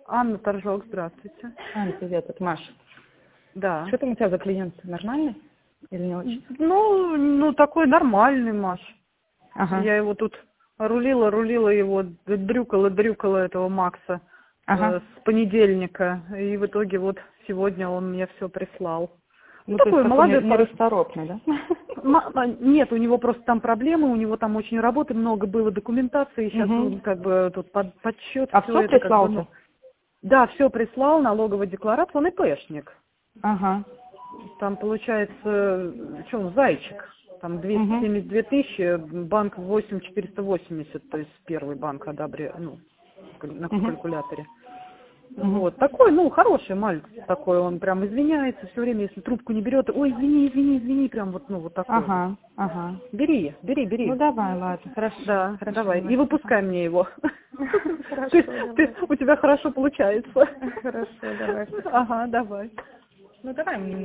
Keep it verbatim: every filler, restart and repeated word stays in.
Анна Торжок, здравствуйте. Аня, привет, это Маша. Да. Что там у тебя за клиент? Нормальный или не очень? Ну, ну такой нормальный, Маш. Ага. Я его тут рулила, рулила его, дрюкала, дрюкала этого Макса Ага. э, с понедельника. И в итоге вот сегодня он мне все прислал. Ну, Ну, то есть такой такой молодой. не- нерасторопный, да? М- а, Нет, у него просто там проблемы, у него там очень работы много было, документации, сейчас Мгм. он как бы тут под, подсчет, А все все это как бы, прислал-то? ну, да, все прислал, налоговая декларация, он ИПшник. Ага. Там получается, что он, зайчик, там двести Мгм. семьдесят две тысячи, банк восемь тысяч четыреста восемьдесят, то есть первый банк одобрил, ну, каль- на Мгм. калькуляторе. Мгм. Вот, такой, ну, хороший мальчик такой, он прям извиняется все время, если трубку не берет, ой, извини, извини, извини, прям вот, ну, вот такой вот. Ага. Ага. Бери, бери, Ну бери. давай, ладно, хорошо. Да, Хорошо, давай, давай. и выпускай мне его. Хорошо, Ты- давай. ты- У тебя хорошо получается. Хорошо, давай. Ага, давай. Ну давай мне.